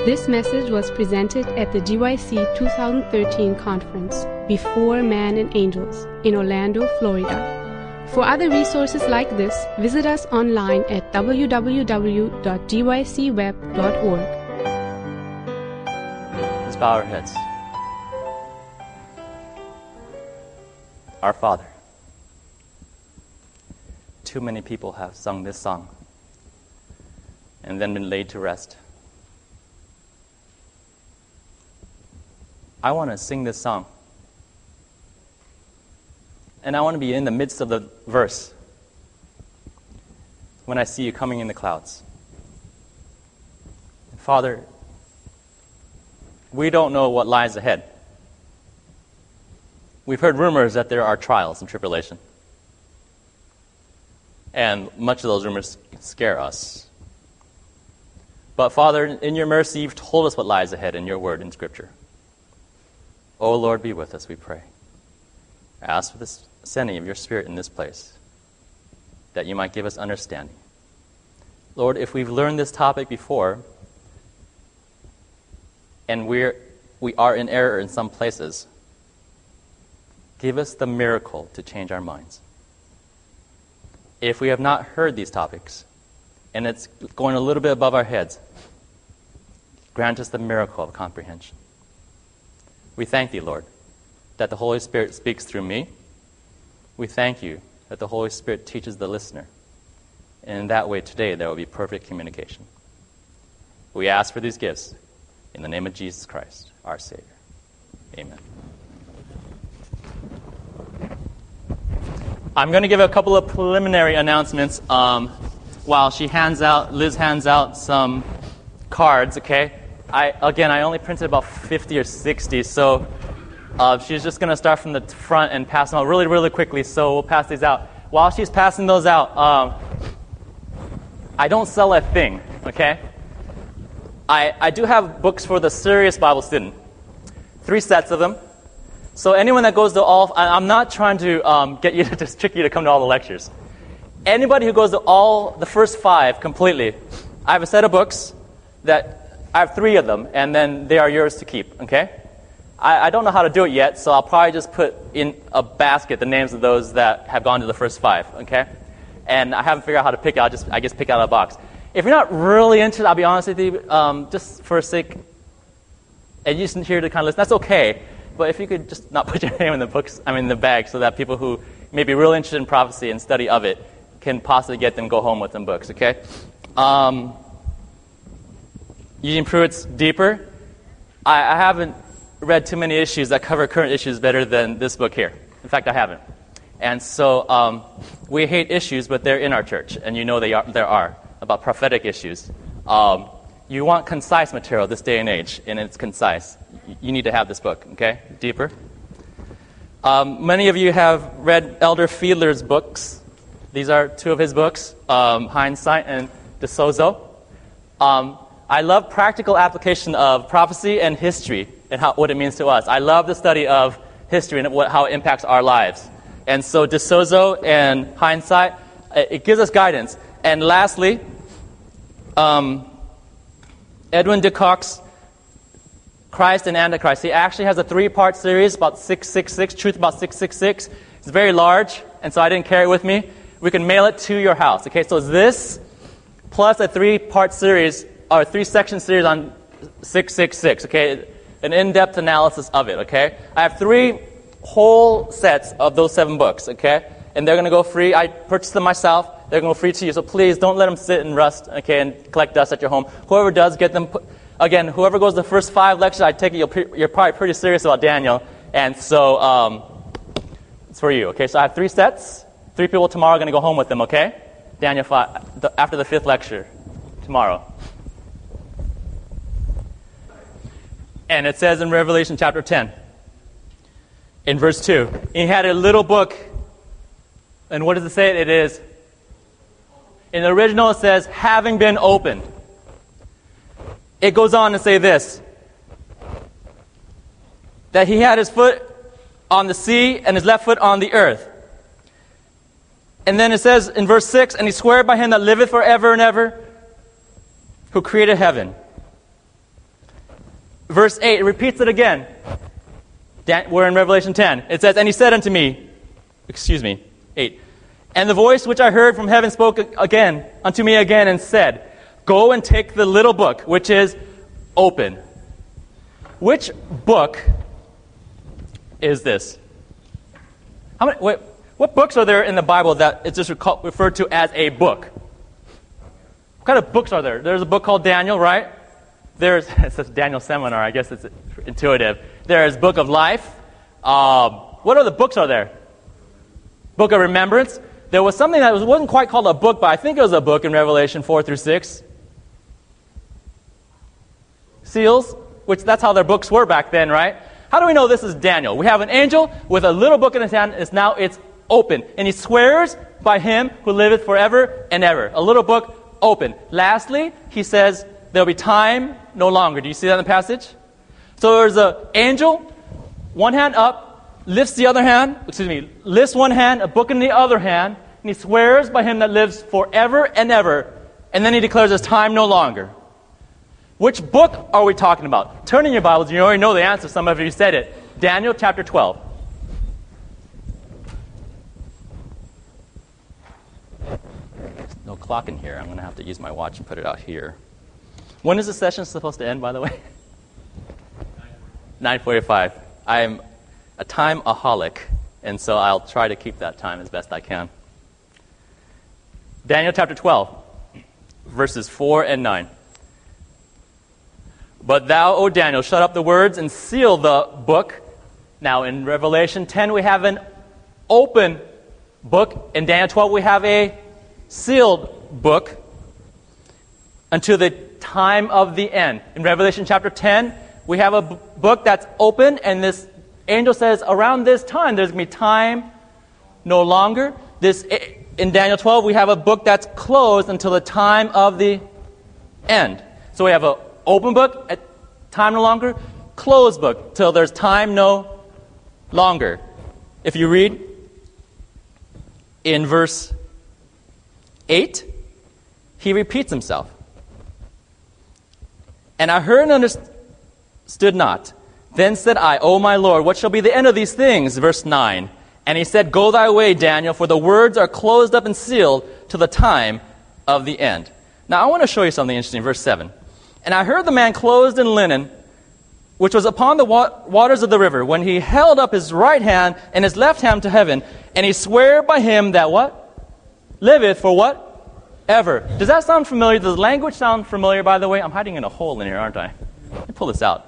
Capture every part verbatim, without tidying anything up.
This message was presented at the G Y C two thousand thirteen conference, Before Man and Angels, in Orlando, Florida. For other resources like this, visit us online at w w w dot g y c web dot org. Let's bow our heads. Our Father. Too many people have sung this song and then been laid to rest. I want to sing this song. And I want to be in the midst of the verse when I see you coming in the clouds. Father, we don't know what lies ahead. We've heard rumors that there are trials and tribulation. And much of those rumors scare us. But Father, in your mercy, you've told us what lies ahead in your word in Scripture. Oh Lord, be with us, we pray. I ask for this sending of your Spirit in this place, that you might give us understanding. Lord, if we've learned this topic before, and we're, we are in error in some places, give us the miracle to change our minds. If we have not heard these topics, and it's going a little bit above our heads, grant us the miracle of comprehension. We thank thee, Lord, that the Holy Spirit speaks through me. We thank you that the Holy Spirit teaches the listener. And in that way, today, there will be perfect communication. We ask for these gifts in the name of Jesus Christ, our Savior. Amen. I'm going to give a couple of preliminary announcements um, while she hands out, Liz hands out some cards, okay? I, again, I only printed about fifty or sixty, so uh, she's just going to start from the front and pass them out really, really quickly, so we'll pass these out. While she's passing those out, um, I don't sell a thing, okay? I, I do have books for the serious Bible student, three sets of them. So anyone that goes to all, I'm not trying to um, get you to just trick you to come to all the lectures. Anybody who goes to all the first five completely, I have a set of books that I have three of them, and then they are yours to keep, okay? I, I don't know how to do it yet, so I'll probably just put in a basket the names of those that have gone to the first five, okay? And I haven't figured out how to pick it. I'll just, I guess, pick out a box. If you're not really interested, I'll be honest with you, um, just for a sake, and you're just here to kind of listen, that's okay. But if you could just not put your name in the books, I mean, in the bag, so that people who may be real interested in prophecy and study of it can possibly get them, go home with them books, okay? Um, Eugene Pruitt's Deeper. I, I haven't read too many issues that cover current issues better than this book here. In fact, I haven't. And so um, we hate issues, but they're in our church, and you know they are, there are, about prophetic issues. Um, you want concise material this day and age, and it's concise. You need to have this book, okay? Deeper. Um, many of you have read Elder Fiedler's books. These are two of his books, um, Hindsight and De Sozo. Um, I love practical application of prophecy and history and how, what it means to us. I love the study of history and what, how it impacts our lives. And so De Sozo and Hindsight, it gives us guidance. And lastly, um, Edwin de Kock's Christ and Antichrist. He actually has a three-part series about six six six, Truth about six six six. It's very large, and so I didn't carry it with me. We can mail it to your house. Okay, so this plus a three-part series, or three-section series on six six six, okay? An in-depth analysis of it, okay? I have three whole sets of those seven books, okay? And they're going to go free. I purchased them myself. They're going to go free to you. So please don't let them sit and rust, okay, and collect dust at your home. Whoever does, get them. Put, again, whoever goes to the first five lectures, I take it you're, pre- you're probably pretty serious about Daniel. And so um, it's for you, okay? So I have three sets. Three people tomorrow are going to go home with them, okay? Daniel five, the, after the fifth lecture tomorrow. And it says in Revelation chapter ten, in verse two, he had a little book. And what does it say? It is, in the original it says, having been opened. It goes on to say this, that he had his foot on the sea and his left foot on the earth. And then it says in verse six, and he swore by him that liveth forever and ever, who created heaven verse eight, it repeats it again. Dan- we're in Revelation ten. It says, and he said unto me, excuse me, eight, and the voice which I heard from heaven spoke again unto me again and said, go and take the little book, which is open. Which book is this? How many, wait, what books are there in the Bible that is just recall, referred to as a book? What kind of books are there? There's a book called Daniel, right? There's, it says Daniel Seminar, I guess it's intuitive. There's Book of Life. Um, what other books are there? Book of Remembrance. There was something that was, wasn't quite called a book, but I think it was a book in Revelation four through six. Seals, which that's how their books were back then, right? How do we know this is Daniel? We have an angel with a little book in his hand. It's now it's open. And he swears by him who liveth forever and ever. A little book open. Lastly, he says there'll be time no longer. Do you see that in the passage? So there's an angel, one hand up, lifts the other hand, excuse me, lifts one hand, a book in the other hand, and he swears by him that lives forever and ever, and then he declares there's time no longer. Which book are we talking about? Turn in your Bibles, you already know the answer, some of you said it. Daniel chapter twelve. There's no clock in here. I'm going to have to use my watch and put it out here. When is the session supposed to end, by the way? nine forty-five. I'm a time-aholic, and so I'll try to keep that time as best I can. Daniel chapter twelve, verses four and nine. But thou, O Daniel, shut up the words and seal the book. Now in Revelation ten we have an open book. In Daniel twelve we have a sealed book until the time of the end. In Revelation chapter ten we have a b- book that's open, and this angel says around this time there's going to be time no longer. This in Daniel twelve we have a book that's closed until the time of the end. So we have an open book at time no longer, closed book till there's time no longer. If you read in verse eight, he repeats himself. And I heard and understood not. Then said I, O my Lord, what shall be the end of these things? Verse nine. And he said, go thy way, Daniel, for the words are closed up and sealed till the time of the end. Now I want to show you something interesting. Verse seven. And I heard the man clothed in linen, which was upon the wa- waters of the river, when he held up his right hand and his left hand to heaven, and he sware by him that what? Liveth for what? Ever. Does that sound familiar? Does the language sound familiar, by the way? I'm hiding in a hole in here, aren't I? Let me pull this out.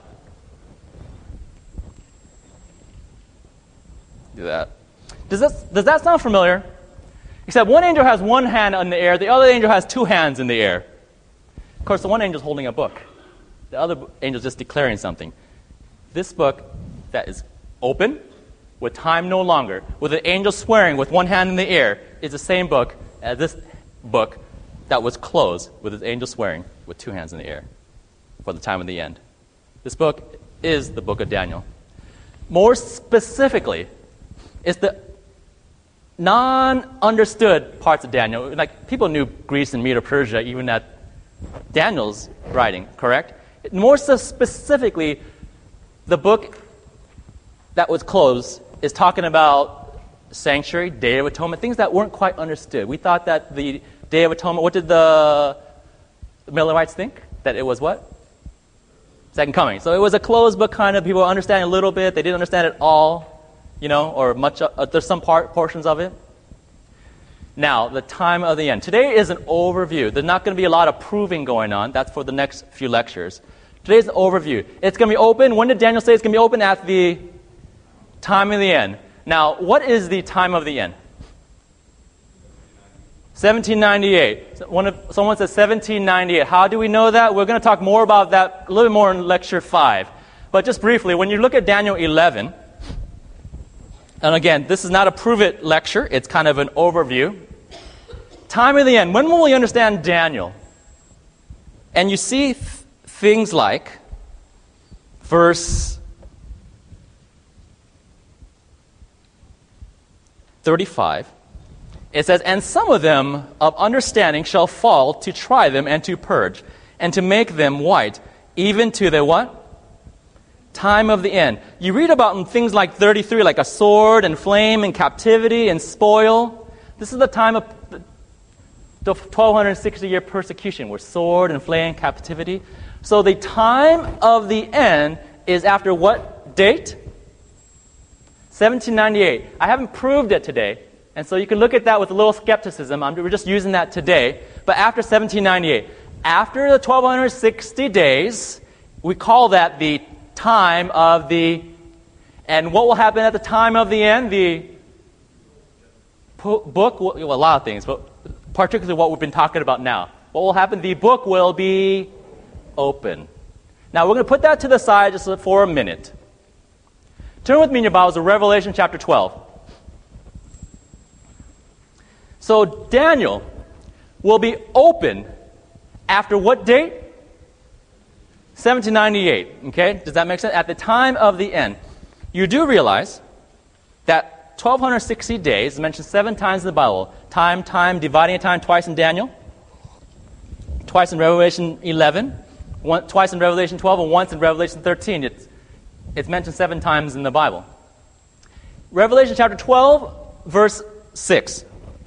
Do that. Does that, does that sound familiar? Except one angel has one hand in the air, the other angel has two hands in the air. Of course, the one angel is holding a book. The other angel is just declaring something. This book that is open, with time no longer, with an angel swearing with one hand in the air, is the same book as this book that was closed with his angel swearing with two hands in the air for the time of the end. This book is the book of Daniel. More specifically, it's the non-understood parts of Daniel. Like, people knew Greece and Medo-Persia even at Daniel's writing, correct? More so specifically, the book that was closed is talking about sanctuary, Day of Atonement, things that weren't quite understood. We thought that the Day of Atonement, what did the Millerites think? That it was what? Second coming. So it was a closed book, kind of. People understand a little bit. They didn't understand it all, you know, or much. Uh, there's some part, portions of it. Now, the time of the end. Today is an overview. There's not going to be a lot of proving going on. That's for the next few lectures. Today's an overview. It's going to be open. When did Daniel say it's going to be open? At the time of the end. Now, what is the time of the end? seventeen ninety-eight. One of, someone says seventeen ninety-eight. How do we know that? We're going to talk more about that a little bit more in lecture five. But just briefly, when you look at Daniel eleven, and again, this is not a prove it lecture. It's kind of an overview. Time of the end. When will we understand Daniel? And you see th- things like verse thirty-five. It says, and some of them of understanding shall fall to try them and to purge, and to make them white, even to the what? time of the end. You read about things like thirty-three, like a sword and flame and captivity and spoil. This is the time of the twelve sixty year persecution, where sword and flame, captivity. So the time of the end is after what date? seventeen ninety-eight. I haven't proved it today, and so you can look at that with a little skepticism. I'm, we're just using that today. But after seventeen ninety-eight, after the twelve sixty days, we call that the time of the, and what will happen at the time of the end? The book, well, a lot of things, but particularly what we've been talking about now. What will happen? The book will be open. Now, we're going to put that to the side just for a minute. Turn with me in your Bibles to Revelation chapter twelve. So, Daniel will be open after what date? seventeen ninety-eight. Okay? Does that make sense? At the time of the end. You do realize that twelve sixty days is mentioned seven times in the Bible. Time, time, dividing a time twice in Daniel, twice in Revelation eleven, one, twice in Revelation twelve, and once in Revelation thirteen. It's, it's mentioned seven times in the Bible. Revelation chapter twelve, verse six.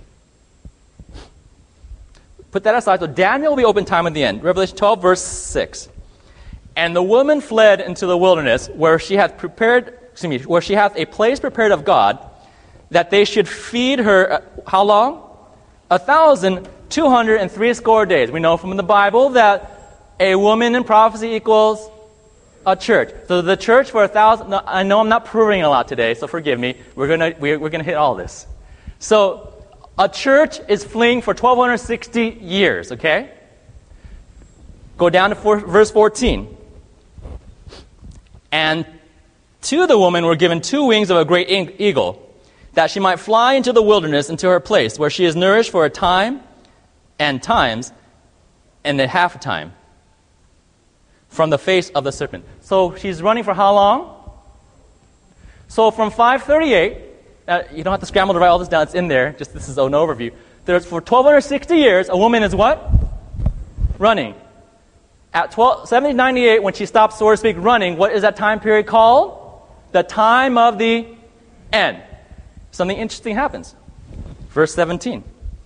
Put that aside. So Daniel will be open time at the end. Revelation twelve, verse six. And the woman fled into the wilderness, where she hath prepared, excuse me, where she hath a place prepared of God, that they should feed her, uh, how long? A thousand two hundred and three score days. We know from the Bible that a woman in prophecy equals a church. So the church for a thousand, no, I know I'm not proving a lot today, so forgive me. We're gonna, we're, we're gonna hit all this. So, a church is fleeing for twelve sixty years, okay? Go down to four, verse fourteen. And to the woman were given two wings of a great eagle, that she might fly into the wilderness, into her place, where she is nourished for a time and times and a half a time from the face of the serpent. So she's running for how long? So from five thirty-eight, uh, you don't have to scramble to write all this down, it's in there, just this is an overview. There's, for twelve sixty years, a woman is what? Running. At seventeen ninety-eight, when she stops, so to speak, running, what is that time period called? The time of the end. Something interesting happens. Verse seventeen.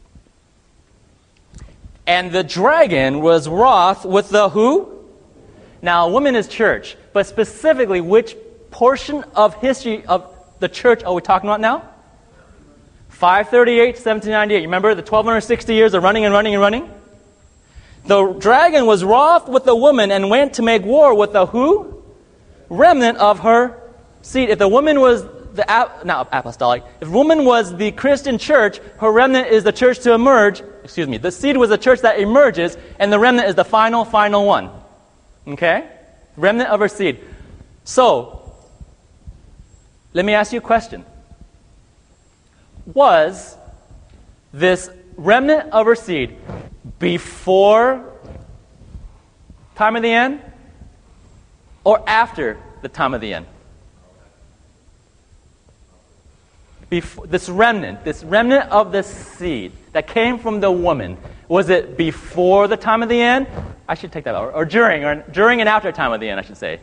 And the dragon was wroth with the who? Now, woman is church, but specifically, which portion of history of the church are we talking about now? five thirty-eight, seventeen ninety-eight. You remember the twelve sixty years of running and running and running? The dragon was wroth with the woman and went to make war with the who? Remnant of her seed. If the woman was the, not apostolic, if woman was the Christian church, her remnant is the church to emerge, excuse me, the seed was the church that emerges, and the remnant is the final, final one. Okay? Remnant of her seed. So, let me ask you a question. Was this remnant of her seed before time of the end or after the time of the end? Before, this remnant, this remnant of the seed that came from the woman, was it before the time of the end? I should take that out. Or, or during, or during and after time of the end, I should say.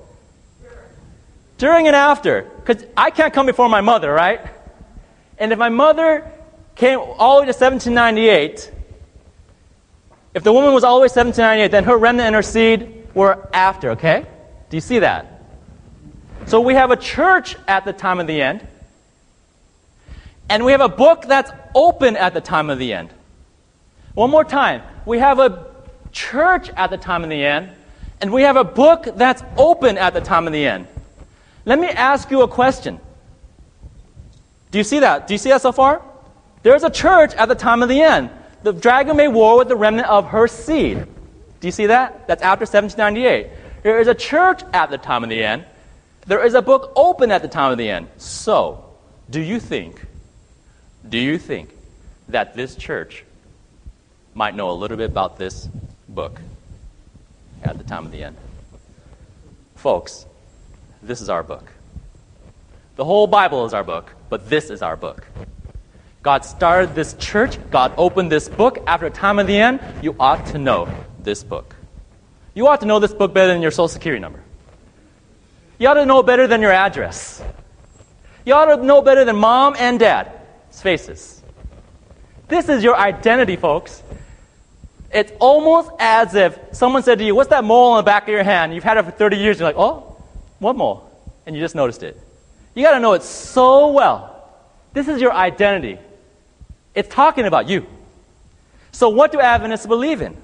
During and after. Because I can't come before my mother, right? And if my mother came all the way to seventeen ninety-eight, if the woman was all the way to seventeen ninety-eight, then her remnant and her seed were after, okay? Do you see that? So we have a church at the time of the end, and we have a book that's open at the time of the end. One more time. We have a church at the time of the end, and we have a book that's open at the time of the end. Let me ask you a question. Do you see that? Do you see that so far? There's a church at the time of the end. The dragon made war with the remnant of her seed. Do you see that? That's after seventeen ninety-eight. There is a church at the time of the end. There is a book open at the time of the end. So, do you think, do you think that this church might know a little bit about this book at the time of the end? Folks, this is our book. The whole Bible is our book, but this is our book. God started this church. God opened this book. After the time of the end, you ought to know this book. You ought to know this book better than your Social Security number. You ought to know better than your address. You ought to know better than mom and dad's faces. This is your identity, folks. It's almost as if someone said to you, what's that mole on the back of your hand? You've had it for thirty years. You're like, oh, what mole? And you just noticed it. You got to know it so well. This is your identity. It's talking about you. So what do Adventists believe in?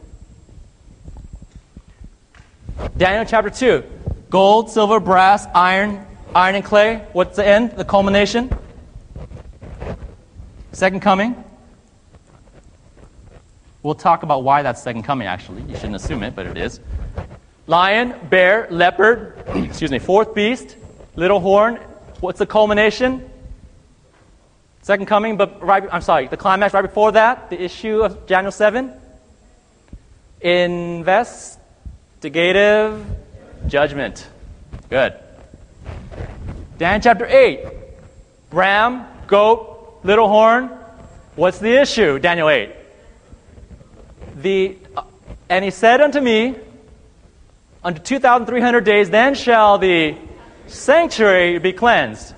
Daniel chapter two. Gold, silver, brass, iron, iron and clay. What's the end? The culmination? Second coming. We'll talk about why that's second coming, actually. You shouldn't assume it, but it is. Lion, bear, leopard, excuse me, fourth beast, little horn. What's the culmination? Second coming, but right, I'm sorry, the climax right before that, the issue of Daniel seven. Investigative judgment. Good. Daniel chapter eight. Ram, goat, little horn. What's the issue? Daniel eight. The, uh, and he said unto me, unto two thousand three hundred days, then shall the sanctuary be cleansed.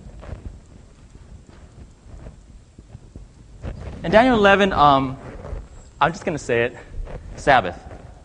In Daniel eleven, um, I'm just going to say it, Sabbath.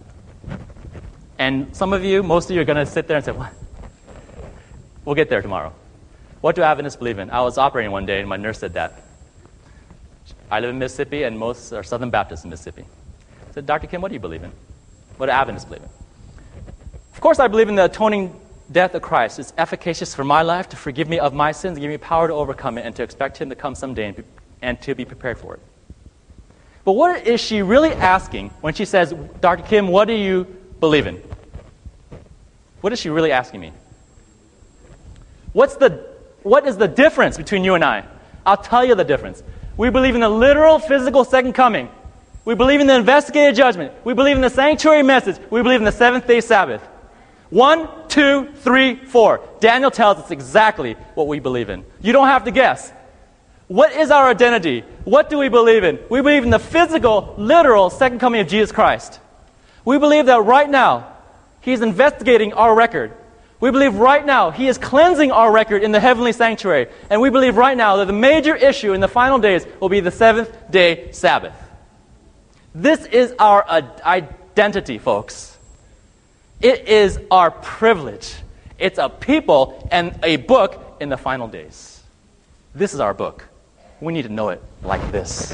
And some of you, most of you are going to sit there and say, what? We'll get there tomorrow. What do Adventists believe in? I was operating one day and my nurse said that. I live in Mississippi and most are Southern Baptists in Mississippi. I said, Doctor Kim, what do you believe in? What do Adventists believe in? Of course I believe in the atoning death of Christ. It's efficacious for my life to forgive me of my sins and give me power to overcome it and to expect Him to come someday and, be, and to be prepared for it. But what is she really asking when she says, Doctor Kim, what do you believe in? What is she really asking me? What's the, what is the difference between you and I? I'll tell you the difference. We believe in the literal, physical second coming. We believe in the investigative judgment. We believe in the sanctuary message. We believe in the seventh-day Sabbath. One, two, three, four. Daniel tells us exactly what we believe in. You don't have to guess. What is our identity? What do we believe in? We believe in the physical, literal second coming of Jesus Christ. We believe that right now, He's investigating our record. We believe right now He is cleansing our record in the heavenly sanctuary. And we believe right now that the major issue in the final days will be the seventh-day Sabbath. This is our uh, identity, folks. It is our privilege. It's a people and a book in the final days. This is our book. We need to know it like this.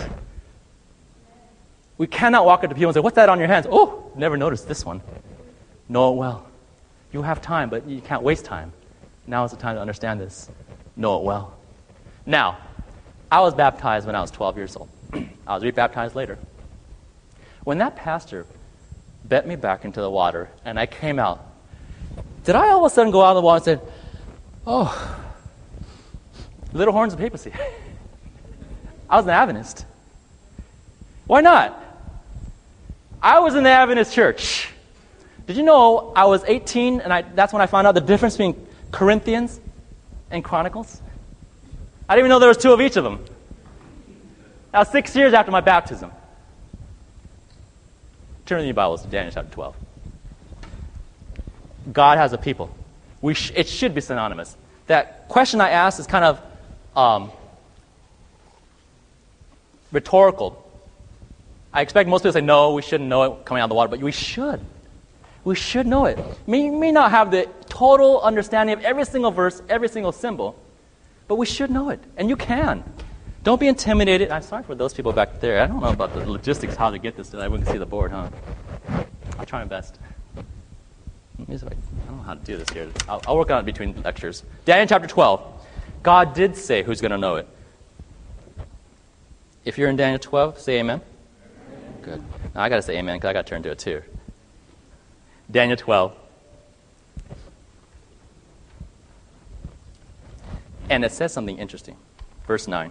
We cannot walk up to people and say, what's that on your hands? Oh, never noticed this one. Know it well. You have time, but you can't waste time. Now is the time to understand this. Know it well. Now, I was baptized when I was twelve years old. I was rebaptized later. When that pastor bent me back into the water and I came out, did I all of a sudden go out of the water and say, oh, little horns of papacy? I was an Adventist. Why not? I was in the Adventist church. Did you know I was eighteen and I, that's when I found out the difference between Corinthians and Chronicles? I didn't even know there was two of each of them. That was six years after my baptism. Turn in your Bibles to Daniel chapter twelve. God has a people. We sh- it should be synonymous. That question I asked is kind of um, rhetorical. I expect most people to say, no, we shouldn't know it coming out of the water, but we should. We should know it. We may not have the total understanding of every single verse, every single symbol, but we should know it, and you can. Don't be intimidated. I'm sorry for those people back there. I don't know about the logistics, how to get this so everyone can see the board, huh? I'll try my best. Let me see if I, I don't know how to do this here. I'll, I'll work on it between lectures. Daniel chapter twelve. God did say who's going to know it. If you're in Daniel twelve, say amen. Amen. Good. Now I got to say amen because I got to turn to it too. Daniel twelve. And it says something interesting. Verse nine.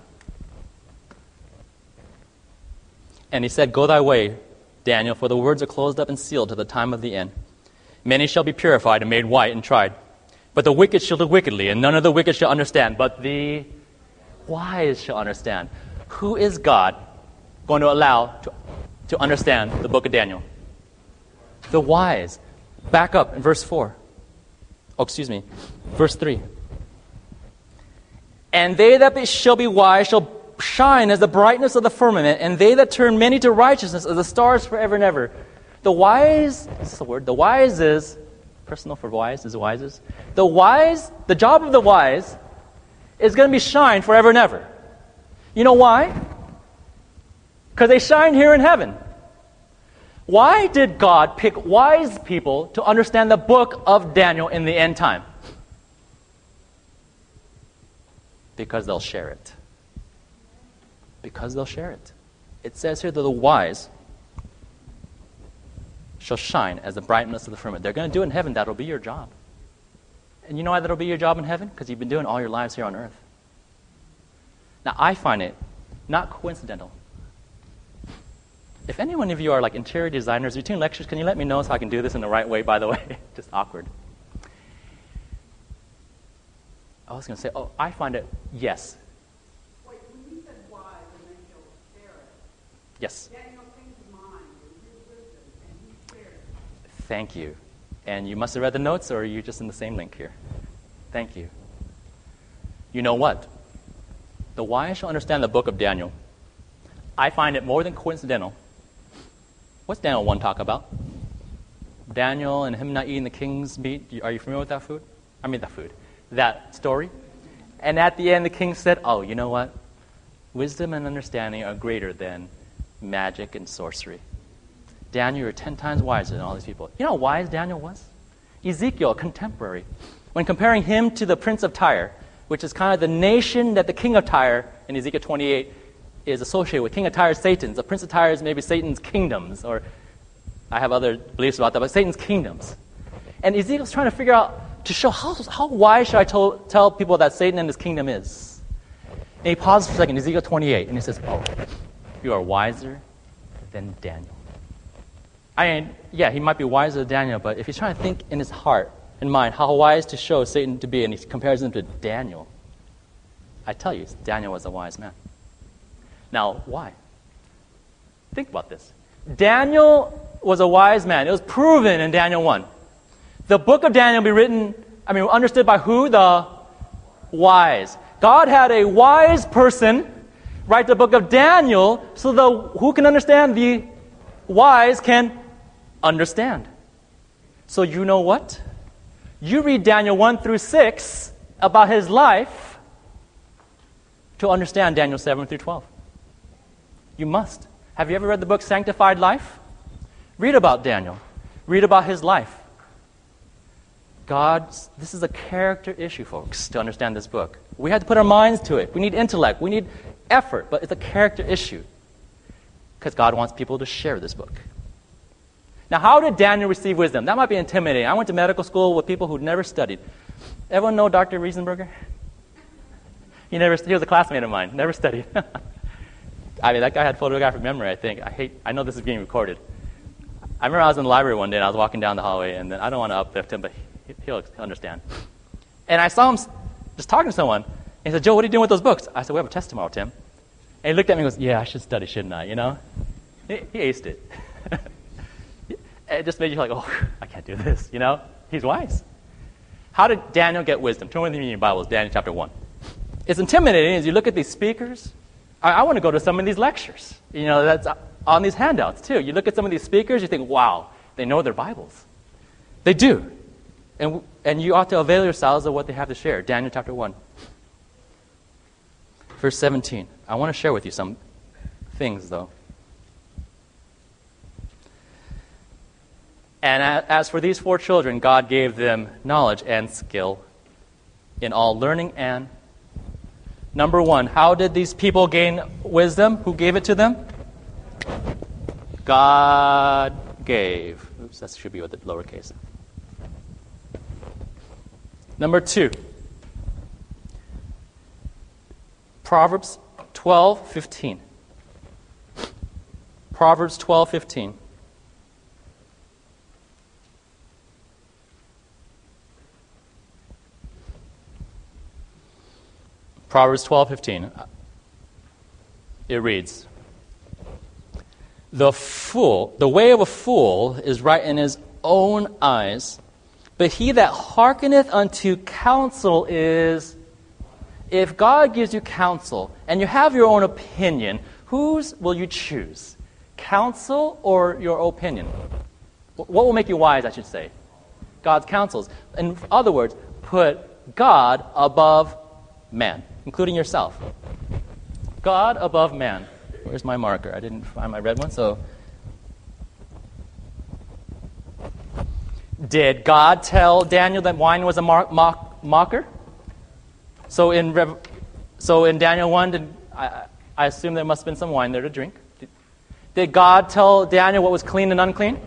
And he said, go thy way, Daniel, for the words are closed up and sealed to the time of the end. Many shall be purified and made white and tried. But the wicked shall do wickedly, and none of the wicked shall understand. But the wise shall understand. Who is God going to allow to, to understand the book of Daniel? The wise. Back up in verse four. Oh, excuse me. Verse three. And they that be, shall be wise shall shine as the brightness of the firmament, and they that turn many to righteousness as the stars forever and ever. The wise, is this a word? The wise is, personal for wise is wises. The wise, the job of the wise is going to be shine forever and ever. You know why? Because they shine here in heaven. Why did God pick wise people to understand the book of Daniel in the end time? Because they'll share it. Because they'll share it. It says here that the wise shall shine as the brightness of the firmament. They're going to do it in heaven. That'll be your job. And you know why that'll be your job in heaven? Because you've been doing all your lives here on earth. Now, I find it not coincidental. If any one of you are like interior designers, between lectures, can you let me know so I can do this in the right way, by the way? Just awkward. I was going to say, oh, I find it, yes. Wait, when you said wise and then you'll share it. Yes. Daniel came to mind and his wisdom and he shared it. Thank you. And you must have read the notes, or are you just in the same link here? Thank you. You know what? The wise shall understand the book of Daniel. I find it more than coincidental. What's Daniel one talk about? Daniel and him not eating the king's meat. Are you familiar with that food? I mean that food. That story. And at the end, the king said, oh, you know what? Wisdom and understanding are greater than magic and sorcery. Daniel, you're ten times wiser than all these people. You know how wise Daniel was? Ezekiel, a contemporary. When comparing him to the prince of Tyre, which is kind of the nation that the king of Tyre in Ezekiel twenty-eight is associated with. King of Tyre is Satan's. The prince of Tyre is maybe Satan's kingdoms, or I have other beliefs about that, but Satan's kingdoms. And Ezekiel's trying to figure out, to show how, how wise should I tell, tell people that Satan and his kingdom is. And he pauses for a second, Ezekiel twenty-eight, and he says, oh, you are wiser than Daniel. I mean, yeah, he might be wiser than Daniel, but if he's trying to think in his heart and mind how wise to show Satan to be, and he compares him to Daniel, I tell you, Daniel was a wise man. Now, why? Think about this. Daniel was a wise man. It was proven in Daniel one. The book of Daniel will be written, I mean, understood by who? The wise. God had a wise person write the book of Daniel so the who can understand? The wise can understand. So you know what? You read Daniel one through six about his life to understand Daniel seven through twelve. You must. Have you ever read the book Sanctified Life? Read about Daniel. Read about his life. God's, this is a character issue, folks, to understand this book. We have to put our minds to it. We need intellect. We need effort, but it's a character issue. Because God wants people to share this book. Now, how did Daniel receive wisdom? That might be intimidating. I went to medical school with people who'd never studied. Everyone know Doctor Riesenberger? He never. He was a classmate of mine. Never studied. I mean, that guy had photographic memory, I think. I hate. I know this is being recorded. I remember I was in the library one day, and I was walking down the hallway, and then I don't want to uplift him, but he, he'll understand. And I saw him just talking to someone, and he said, Joe, what are you doing with those books? I said, we have a test tomorrow, Tim. And he looked at me and goes, yeah, I should study, shouldn't I, you know? He, he aced it. It just made you like, oh, I can't do this, you know? He's wise. How did Daniel get wisdom? Turn with me in your Bibles, Daniel chapter one. It's intimidating as you look at these speakers. I, I want to go to some of these lectures. You know, that's on these handouts, too. You look at some of these speakers, you think, wow, they know their Bibles. They do. And, and you ought to avail yourselves of what they have to share. Daniel chapter one. Verse seventeen. I want to share with you some things, though. And as for these four children, God gave them knowledge and skill in all learning and... Number one, how did these people gain wisdom? Who gave it to them? God gave. Oops, that should be with the lowercase. Number two, Proverbs twelve fifteen. Proverbs twelve fifteen. Proverbs twelve fifteen. It reads, The fool, the way of a fool is right in his own eyes, But he that hearkeneth unto counsel is, if God gives you counsel and you have your own opinion, whose will you choose? Counsel or your opinion? What will make you wise, I should say? God's counsels. In other words, put God above man, including yourself. God above man. Where's my marker? I didn't find my red one, so... Did God tell Daniel that wine was a mock, mock, mocker? So in Rev, so in Daniel one, did, I, I assume there must have been some wine there to drink. Did, did God tell Daniel what was clean and unclean?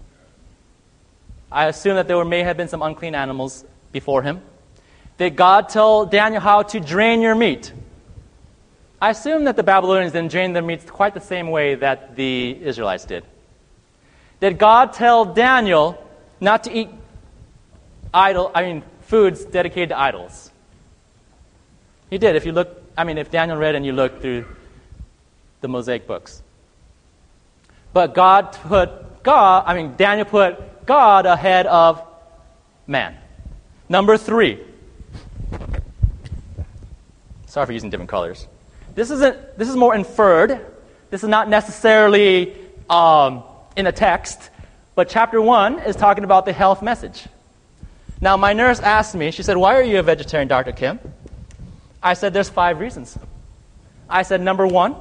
I assume that there were, may have been some unclean animals before him. Did God tell Daniel how to drain your meat? I assume that the Babylonians didn't drain their meats quite the same way that the Israelites did. Did God tell Daniel not to eat idol, I mean, foods dedicated to idols? He did. If you look, I mean, if Daniel read and you look through the Mosaic books. But God put God, I mean, Daniel put God ahead of man. Number three. Sorry for using different colors. This isn't. This is more inferred. This is not necessarily um, in a text. But chapter one is talking about the health message. Now, my nurse asked me, she said, why are you a vegetarian, Doctor Kim? I said, there's five reasons. I said, number one,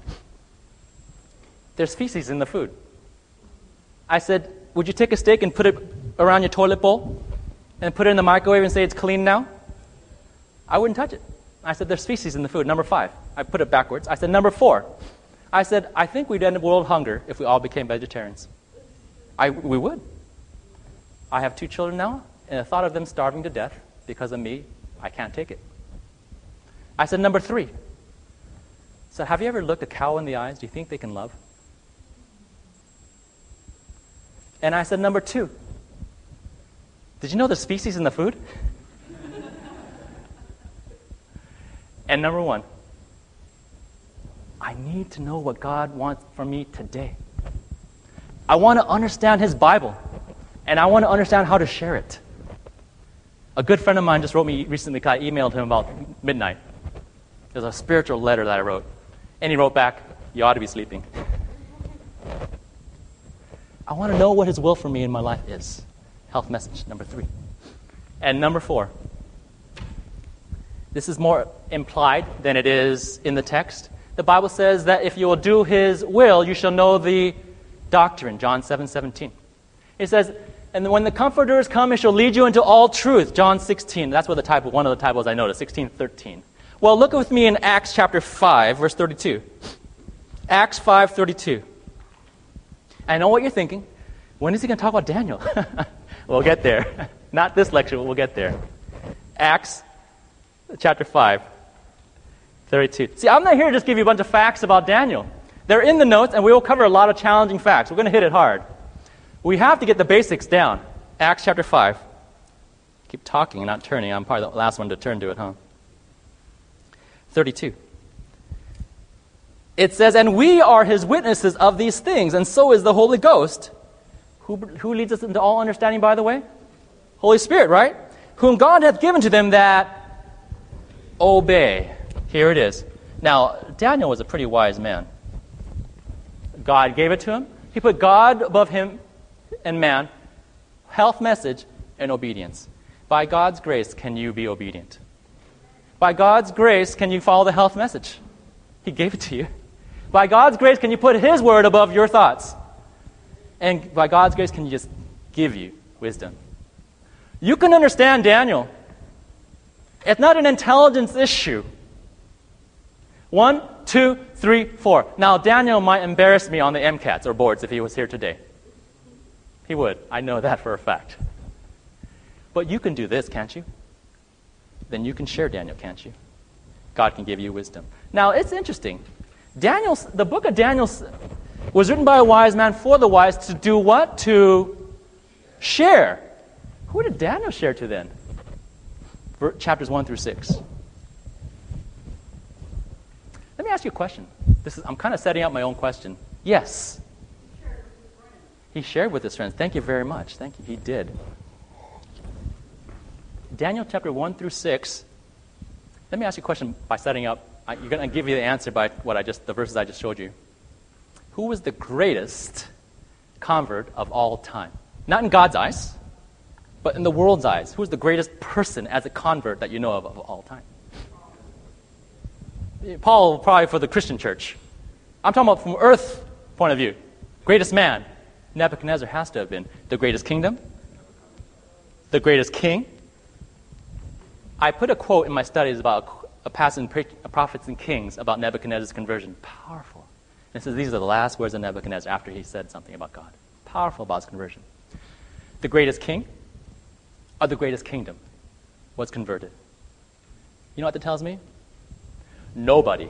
there's feces in the food. I said, would you take a steak and put it around your toilet bowl and put it in the microwave and say it's clean now? I wouldn't touch it. I said, there's feces in the food. Number five. I put it backwards. I said, number four. I said, I think we'd end up world hunger if we all became vegetarians. I, we would. I have two children now, and the thought of them starving to death because of me, I can't take it. I said, number three. So have you ever looked a cow in the eyes? Do you think they can love? And I said, number two. Did you know there's species in the food? And number one. I need to know what God wants from me today. I want to understand His Bible, and I want to understand how to share it. A good friend of mine just wrote me recently, because I emailed him about midnight. There's a spiritual letter that I wrote. And he wrote back, you ought to be sleeping. I want to know what His will for me in my life is. Health message, number three. And number four. This is more implied than it is in the text. The Bible says that if you will do His will, you shall know the doctrine, John seven seventeen. It says, and when the comforters come, He shall lead you into all truth, John sixteen. That's what the typo, one of the typos I noticed, sixteen thirteen. Well, look with me in Acts chapter five, verse thirty-two. Acts five thirty-two. I know what you're thinking. When is he going to talk about Daniel? We'll get there. Not this lecture, but we'll get there. Acts chapter five, thirty-two. See, I'm not here to just give you a bunch of facts about Daniel. They're in the notes, and we will cover a lot of challenging facts. We're going to hit it hard. We have to get the basics down. Acts chapter five. Keep talking and not turning. I'm probably the last one to turn to it, huh? thirty-two. It says, and we are His witnesses of these things, and so is the Holy Ghost. Who, who leads us into all understanding, by the way? Holy Spirit, right? Whom God hath given to them that obey. Here it is. Now, Daniel was a pretty wise man. God gave it to him. He put God above him and man, health message, and obedience. By God's grace, can you be obedient? By God's grace, can you follow the health message? He gave it to you. By God's grace, can you put His word above your thoughts? And by God's grace, can you just give you wisdom? You can understand Daniel. It's not an intelligence issue. One, two, three, four. Now, Daniel might embarrass me on the MCATs or boards if he was here today. He would. I know that for a fact. But you can do this, can't you? Then you can share Daniel, can't you? God can give you wisdom. Now, it's interesting. Daniel, the book of Daniel was written by a wise man for the wise to do what? To share. Who did Daniel share to then? Chapters one through six. Let me ask you a question. This is, I'm kind of setting up my own question. Yes. He shared with his friends. Thank you very much. Thank you. He did. Daniel chapter one through six. Let me ask you a question by setting up. I, you're going to give you the answer by what I just the verses I just showed you. Who was the greatest convert of all time? Not in God's eyes, but in the world's eyes. Who is the greatest person as a convert that you know of of all time? Paul, probably for the Christian church. I'm talking about from earth point of view. Greatest man. Nebuchadnezzar has to have been. The greatest kingdom. The greatest king. I put a quote in my studies about a passage in Prophets and Kings about Nebuchadnezzar's conversion. Powerful. And it says these are the last words of Nebuchadnezzar after he said something about God. Powerful about his conversion. The greatest king or the greatest kingdom was converted. You know what that tells me? Nobody,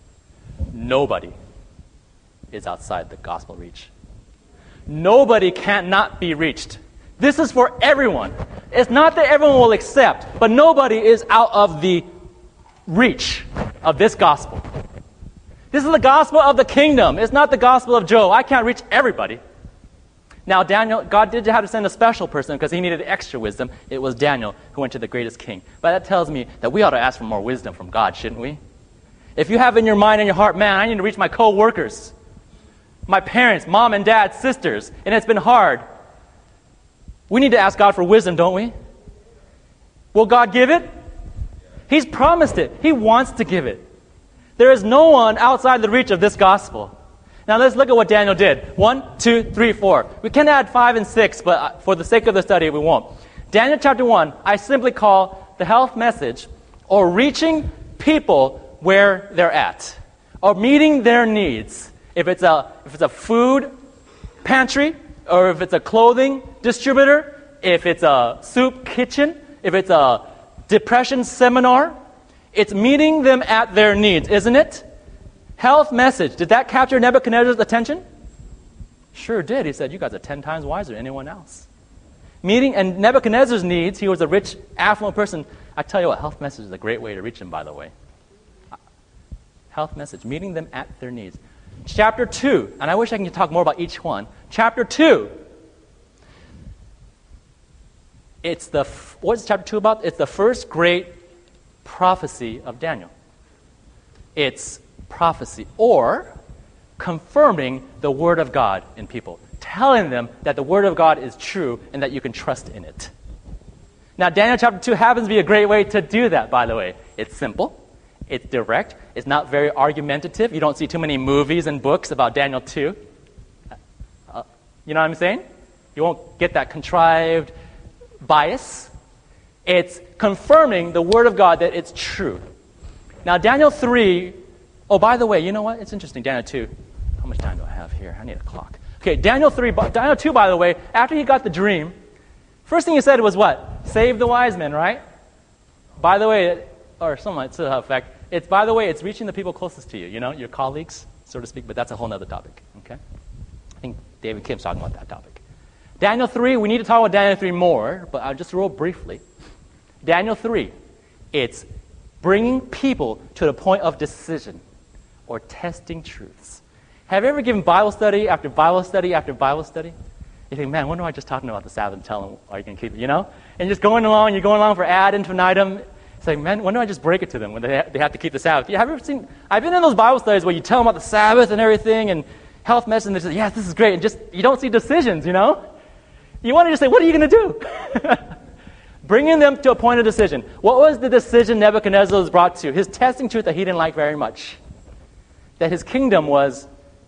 nobody is outside the gospel reach. Nobody cannot be reached. This is for everyone. It's not that everyone will accept, but nobody is out of the reach of this gospel. This is the gospel of the kingdom. It's not the gospel of Joe. I can't reach everybody. Now, Daniel, God did have to send a special person because he needed extra wisdom. It was Daniel who went to the greatest king. But that tells me that we ought to ask for more wisdom from God, shouldn't we? If you have in your mind and your heart, man, I need to reach my co-workers, my parents, mom and dad, sisters, and it's been hard. We need to ask God for wisdom, don't we? Will God give it? He's promised it. He wants to give it. There is no one outside the reach of this gospel. Now let's look at what Daniel did. One, two, three, four. We can add five and six, but for the sake of the study, we won't. Daniel chapter one, I simply call the health message, or reaching people where they're at, or meeting their needs. If it's a if it's a food pantry, or if it's a clothing distributor, if it's a soup kitchen, if it's a depression seminar, it's meeting them at their needs, isn't it? Health message. Did that capture Nebuchadnezzar's attention? Sure did. He said, you guys are ten times wiser than anyone else. Meeting and Nebuchadnezzar's needs, he was a rich, affluent person. I tell you what, health message is a great way to reach him, by the way. Health message, meeting them at their needs. Chapter two, and I wish I could talk more about each one. Chapter two, it's the, what's chapter two about? It's the first great prophecy of Daniel. It's prophecy, or confirming the Word of God in people, telling them that the Word of God is true and that you can trust in it. Now, Daniel chapter two happens to be a great way to do that, by the way. It's simple. It's direct. It's not very argumentative. You don't see too many movies and books about Daniel two. Uh, you know what I'm saying? You won't get that contrived bias. It's confirming the Word of God that it's true. Now, Daniel three, oh, by the way, you know what? It's interesting, Daniel two. How much time do I have here? I need a clock. Okay, Daniel three, Daniel two, by the way, after he got the dream, first thing he said was what? Save the wise men, right? By the way, or something to that effect. It's, by the way, it's reaching the people closest to you, you know, your colleagues, so to speak, but that's a whole other topic, okay? I think David Kim's talking about that topic. Daniel three, we need to talk about Daniel three more, but I'll just real briefly. Daniel three, it's bringing people to the point of decision or testing truths. Have you ever given Bible study after Bible study after Bible study? You think, man, when do I just talking about the Sabbath and tell them, are you going to keep it, you know? And just going along, you're going along for ad infinitum. It's like, man, when do I just break it to them when they, ha- they have to keep the Sabbath? Yeah, have you ever seen, I've been in those Bible studies where you tell them about the Sabbath and everything and health message, and they say, yes, this is great, and just, you don't see decisions, you know? You want to just say, what are you going to do? Bringing them to a point of decision. What was the decision Nebuchadnezzar was brought to? His testing truth that he didn't like very much. That his kingdom was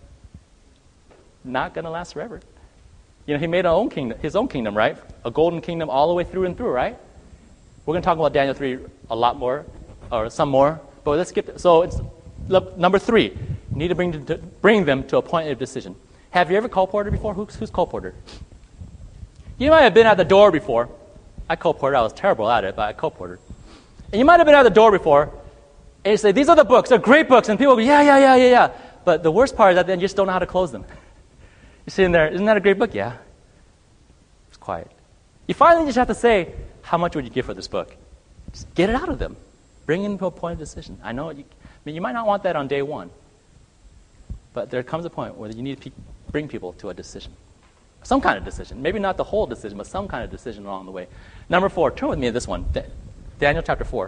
not going to last forever. You know, he made our own kingdom, his own kingdom, right? A golden kingdom all the way through and through, right? We're going to talk about Daniel three a lot more, or some more, but let's skip. So it's number three. You need to bring, to bring them to a point of decision. Have you ever colported before? Who's, who's colported? You might have been at the door before. I colported. I was terrible at it, but I colported. And you might have been at the door before, and you say, these are the books. They're great books. And people go, yeah, yeah, yeah, yeah, yeah. But the worst part is that then you just don't know how to close them. You're sitting there, isn't that a great book? Yeah. It's quiet. You finally just have to say, how much would you give for this book? Just get it out of them. Bring them to a point of decision. I know, you, I mean, you might not want that on day one. But there comes a point where you need to pe- bring people to a decision. Some kind of decision. Maybe not the whole decision, but some kind of decision along the way. Number four, turn with me to this one. Da- Daniel chapter four.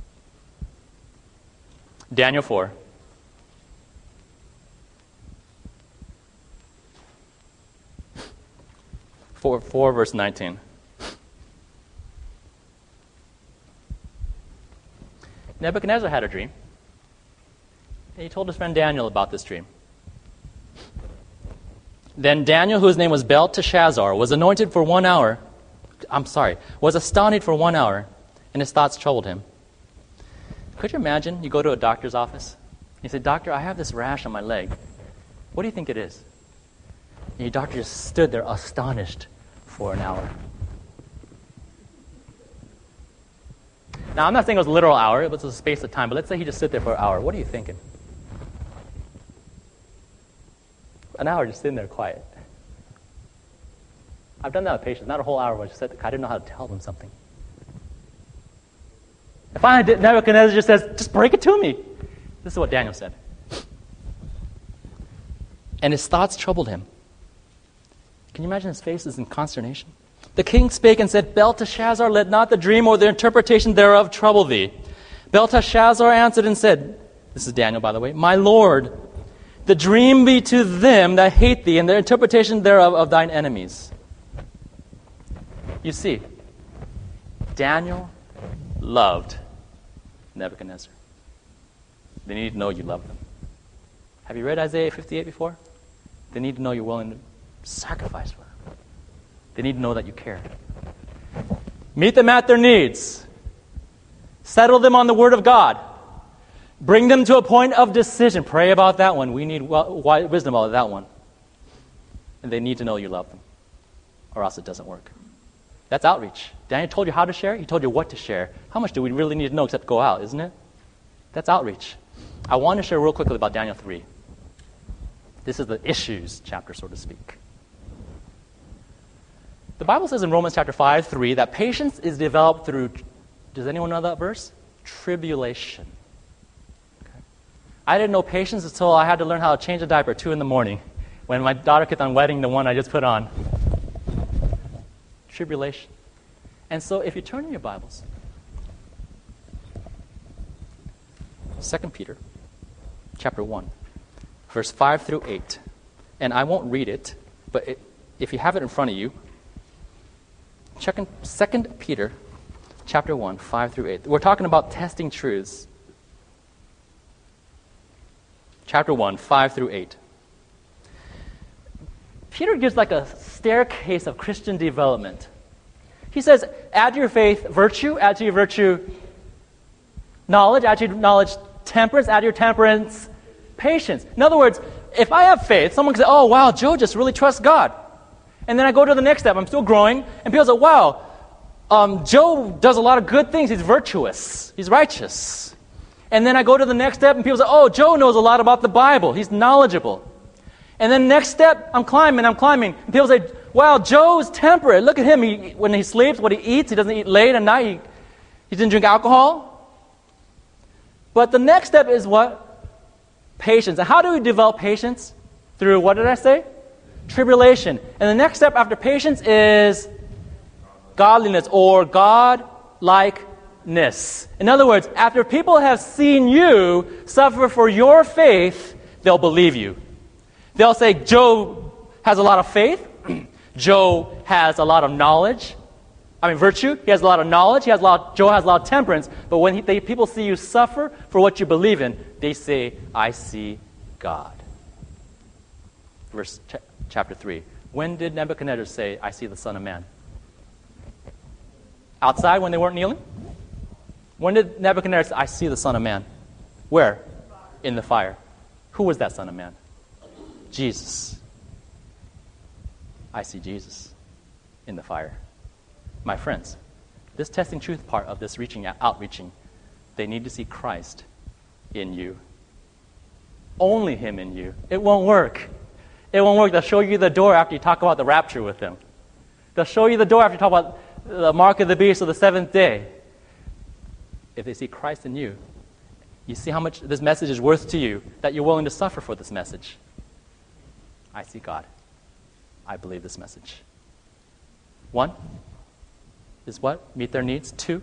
Daniel four. Four, four verse nineteen. Nebuchadnezzar had a dream. And he told his friend Daniel about this dream. Then Daniel, whose name was Belteshazzar, was anointed for one hour. I'm sorry, was astonished for one hour, and his thoughts troubled him. Could you imagine you go to a doctor's office, and you say, "Doctor, I have this rash on my leg. What do you think it is?" And your doctor just stood there astonished for an hour. Now, I'm not saying it was a literal hour, it was a space of time, but let's say he just stood there for an hour. What are you thinking? An hour just sitting there quiet. I've done that with patients. Not a whole hour where I just said, I didn't know how to tell them something. If I did, Nebuchadnezzar just says, just break it to me. This is what Daniel said. And his thoughts troubled him. Can you imagine his face is in consternation? The king spake and said, Belteshazzar, let not the dream or the interpretation thereof trouble thee. Belteshazzar answered and said, this is Daniel, by the way, my lord, the dream be to them that hate thee, and the interpretation thereof of thine enemies. You see, Daniel loved Nebuchadnezzar. They need to know you love them. Have you read Isaiah fifty-eight before? They need to know you're willing to sacrifice for them. They need to know that you care. Meet them at their needs. Settle them on the Word of God. Bring them to a point of decision. Pray about that one. We need wisdom about that one. And they need to know you love them, or else it doesn't work. That's outreach. Daniel told you how to share. He told you what to share. How much do we really need to know except go out, isn't it? That's outreach. I want to share real quickly about Daniel three. This is the issues chapter, so to speak. The Bible says in Romans chapter five, three, that patience is developed through, does anyone know that verse? Tribulation. Okay. I didn't know patience until I had to learn how to change a diaper at two in the morning when my daughter kept on wetting the one I just put on. Tribulation. And so if you turn in your Bibles, Second Peter chapter one, verse five through eight. And I won't read it, but it, if you have it in front of you, check in Second Peter chapter one, five through eight. We're talking about testing truths. Chapter one, five through eight. Peter gives like a staircase of Christian development. He says, add to your faith virtue, add to your virtue knowledge, add to your knowledge temperance, add to your temperance patience. In other words, if I have faith, someone can say, oh, wow, Joe just really trusts God. And then I go to the next step. I'm still growing. And people say, wow, um, Joe does a lot of good things. He's virtuous. He's righteous. And then I go to the next step, and people say, oh, Joe knows a lot about the Bible. He's knowledgeable. And then next step, I'm climbing, I'm climbing. And people say, wow, Joe's temperate. Look at him. He, when he sleeps, what he eats, he doesn't eat late at night. He, he doesn't drink alcohol. But the next step is what? Patience. And how do we develop patience? Through, what did I say? Tribulation. And the next step after patience is godliness or God-likeness. In other words, after people have seen you suffer for your faith, they'll believe you. They'll say, Joe has a lot of faith. Joe has a lot of knowledge. I mean, virtue. He has a lot of knowledge. He has a lot. Joe has a lot of temperance. But when he, they, people see you suffer for what you believe in, they say, I see God. Verse ch- chapter three. When did Nebuchadnezzar say, I see the Son of Man? Outside when they weren't kneeling? When did Nebuchadnezzar say, I see the Son of Man? Where? In the fire. Who was that Son of Man? Jesus. I see Jesus in the fire. My friends, this testing truth part of this reaching out, outreaching, they need to see Christ in you. Only Him in you. It won't work. It won't work. They'll show you the door after you talk about the rapture with them. They'll show you the door after you talk about the mark of the beast or the seventh day. If they see Christ in you, you see how much this message is worth to you, that you're willing to suffer for this message. I see God. I believe this message. One is what? Meet their needs. Two,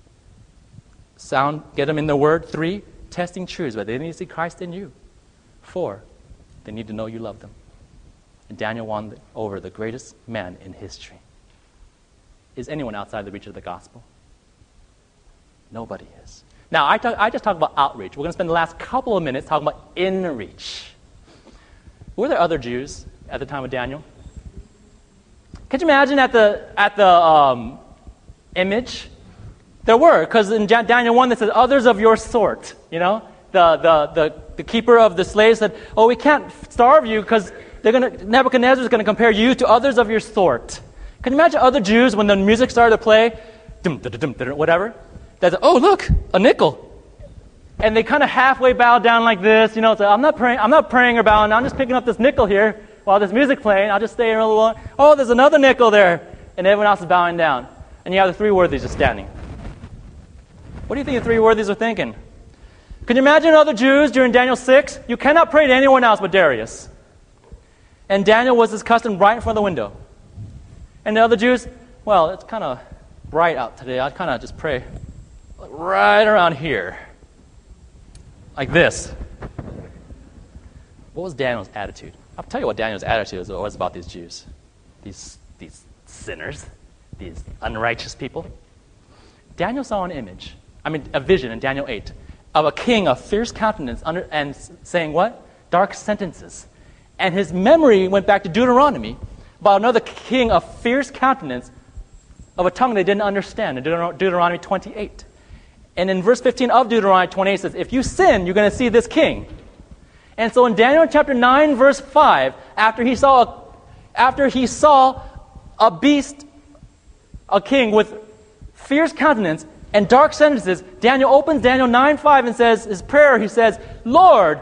sound, get them in the Word. Three, testing truths, but they need to see Christ in you. Four, they need to know you love them. And Daniel won over the greatest man in history. Is anyone outside the reach of the gospel? Nobody is. Now, I, talk, I just talked about outreach. We're going to spend the last couple of minutes talking about in-reach. Were there other Jews at the time of Daniel? Could you imagine at the at the um, image? There were, because in Daniel one, it says, others of your sort, you know? The, the, the, the keeper of the slaves said, oh, we can't starve you because they're gonna, Nebuchadnezzar is going to compare you to others of your sort. Can you imagine other Jews when the music started to play, dum, dum, dum, dum, whatever? They said, oh, look, a nickel. And they kind of halfway bow down like this, you know, so I'm not praying, I'm not praying or bowing, I'm just picking up this nickel here while there's music playing. I'll just stay here a little long. Oh, there's another nickel there. And everyone else is bowing down. And you have the three worthies just standing. What do you think the three worthies are thinking? Can you imagine other Jews during Daniel six? You cannot pray to anyone else but Darius. And Daniel was his custom right in front of the window. And the other Jews, well, it's kind of bright out today. I'd kind of just pray right around here. Like this. What was Daniel's attitude? I'll tell you what Daniel's attitude was about these Jews. These, these sinners. These unrighteous people. Daniel saw an image. I mean, a vision in Daniel eight. Of a king of fierce countenance under, and saying what? Dark sentences. And his memory went back to Deuteronomy about another king of fierce countenance of a tongue they didn't understand in Deut- Deuteronomy twenty-eight. And in verse fifteen of Deuteronomy twenty-eight it says, if you sin, you're going to see this king. And so in Daniel chapter nine, verse five, after he saw a, after he saw a beast, a king with fierce countenance and dark sentences, Daniel opens Daniel nine five and says, his prayer, he says, Lord,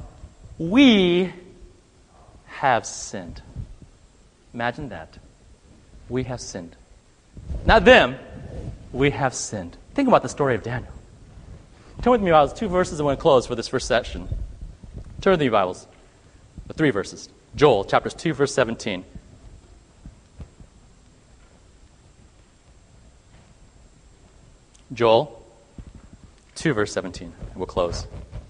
we have sinned. Imagine that. We have sinned. Not them. We have sinned. Think about the story of Daniel. Turn with me, Bibles, two verses I want to close for this first session. Turn with me, Bibles. The three verses. Joel, chapters two, verse seventeen. Joel two, verse seventeen. We'll close.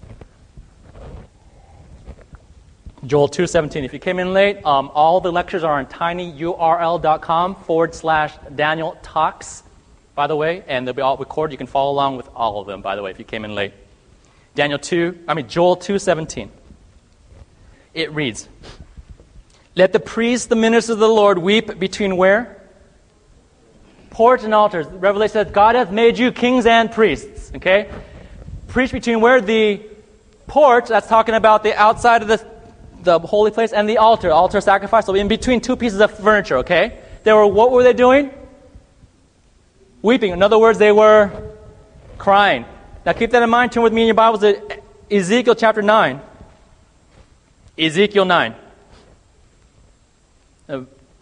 Joel two seventeen. If you came in late, um, all the lectures are on tinyurl.com forward slash Daniel Talks, by the way, and they'll be all recorded. You can follow along with all of them, by the way, if you came in late. Daniel two, I mean Joel two seventeen. It reads, let the priests, the ministers of the Lord, weep between where? Porch and altars. Revelation says, God hath made you kings and priests. Okay? Preach between where? The porch, that's talking about the outside of the, the holy place, and the altar, altar sacrifice. So in between two pieces of furniture, okay? They were, what were they doing? Weeping. In other words, they were crying. Now keep that in mind. Turn with me in your Bibles to Ezekiel chapter nine. Ezekiel nine. Uh,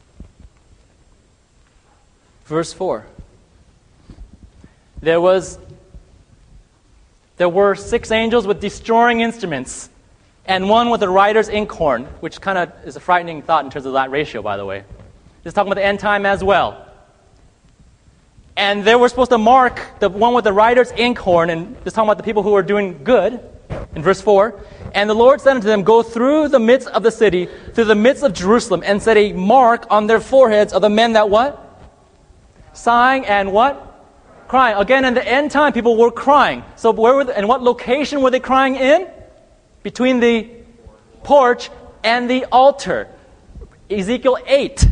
verse four. There was, there were six angels with destroying instruments, and one with a writer's inkhorn, which kind of is a frightening thought in terms of that ratio, by the way. This is talking about the end time as well. And they were supposed to mark the one with the writer's inkhorn, and this is talking about the people who are doing good, in verse four. And the Lord said unto them, go through the midst of the city, through the midst of Jerusalem, and set a mark on their foreheads of the men that what? Sighing and what? Crying. Again, in the end time, people were crying. So where were they, and what location were they crying in? Between the porch and the altar. Ezekiel eight.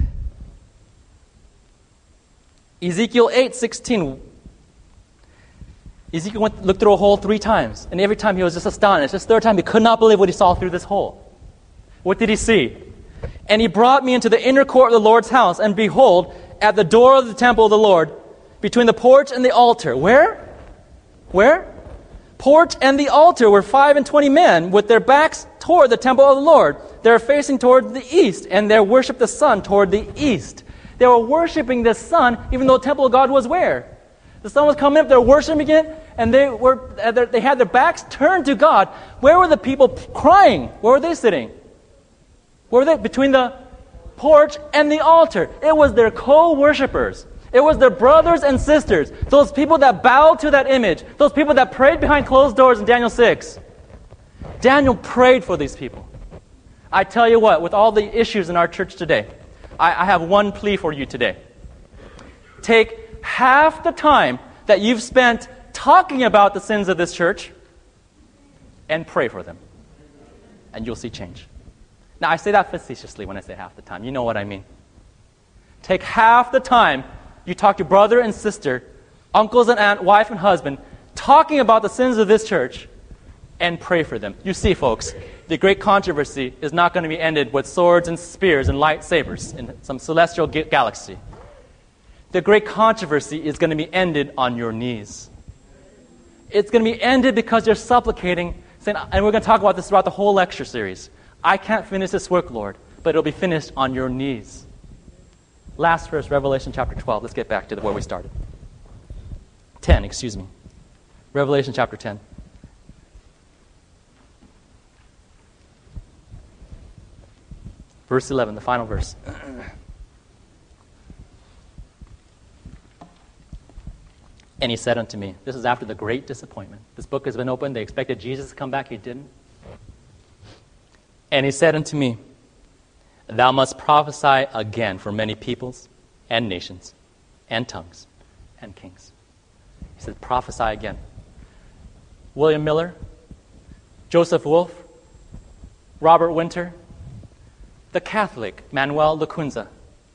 Ezekiel eight sixteen. Ezekiel went, looked through a hole three times, and every time he was just astonished. This third time, he could not believe what he saw through this hole. What did he see? And he brought me into the inner court of the Lord's house, and behold, at the door of the temple of the Lord, between the porch and the altar. Where? Where? Porch and the altar were five and twenty men with their backs toward the temple of the Lord. They were facing toward the east, and they worshiped the sun toward the east. They were worshiping the sun, even though the temple of God was where? The sun was coming up, they were worshiping it, and they were they had their backs turned to God. Where were the people crying? Where were they sitting? Where were they? Between the porch and the altar. It was their co-worshipers. It was their brothers and sisters, those people that bowed to that image, those people that prayed behind closed doors in Daniel six. Daniel prayed for these people. I tell you what, with all the issues in our church today, I, I have one plea for you today. Take half the time that you've spent talking about the sins of this church and pray for them. And you'll see change. Now, I say that facetiously when I say half the time. You know what I mean. Take half the time you talk to brother and sister, uncles and aunt, wife and husband, talking about the sins of this church, and pray for them. You see, folks, the great controversy is not going to be ended with swords and spears and lightsabers in some celestial ga- galaxy. The great controversy is going to be ended on your knees. It's going to be ended because you're supplicating, saying, and we're going to talk about this throughout the whole lecture series. I can't finish this work, Lord, but it'll be finished on your knees. Last verse, Revelation chapter twelve. Let's get back to the, where we started. ten, excuse me. Revelation chapter ten. Verse eleven, the final verse. And he said unto me, this is after the great disappointment. This book has been opened. They expected Jesus to come back. He didn't. And he said unto me, thou must prophesy again for many peoples and nations and tongues and kings. He said, prophesy again. William Miller, Joseph Wolfe, Robert Winter, the Catholic Manuel Lacunza.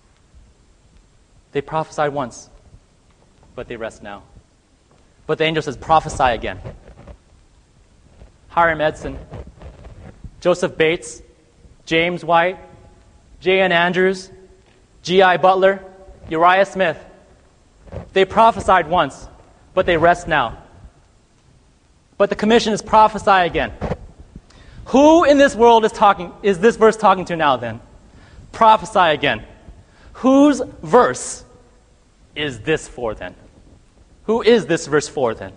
They prophesied once, but they rest now. But the angel says, prophesy again. Hiram Edson, Joseph Bates, James White, J N Andrews, G I Butler, Uriah Smith. They prophesied once, but they rest now. But the commission is prophesy again. Who in this world is talking, is this verse talking to now then? Prophesy again. Whose verse is this for then? Who is this verse for then?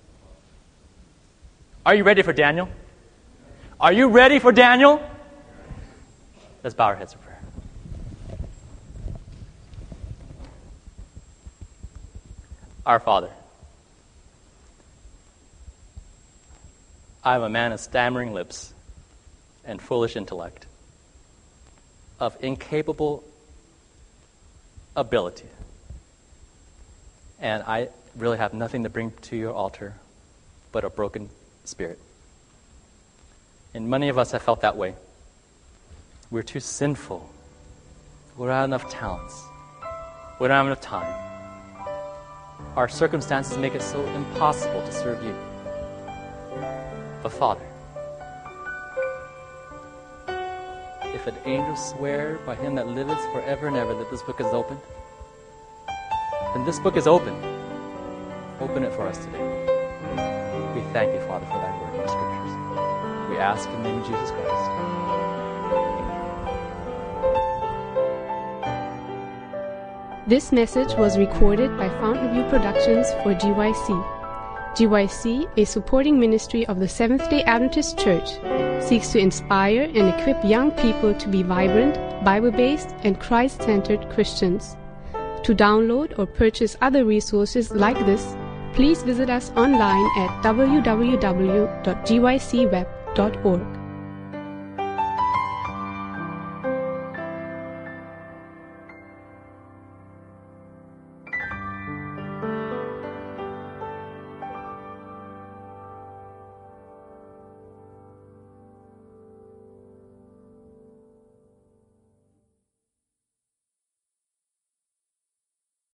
Are you ready for Daniel? Are you ready for Daniel? Let's bow our heads for prayer. Our Father, I am a man of stammering lips and foolish intellect, of incapable ability. And I really have nothing to bring to your altar but a broken spirit. And many of us have felt that way. We're too sinful. We don't have enough talents. We don't have enough time. Our circumstances make it so impossible to serve you. But Father, if an angel swear by him that liveth forever and ever that this book is open, then this book is open. Open it for us today. We thank you, Father, for thy word in the scriptures. We ask in the name of Jesus Christ. This message was recorded by Fountain View Productions for G Y C. G Y C, a supporting ministry of the Seventh-day Adventist Church, seeks to inspire and equip young people to be vibrant, Bible-based, and Christ-centered Christians. To download or purchase other resources like this, please visit us online at w w w dot g y c web dot org.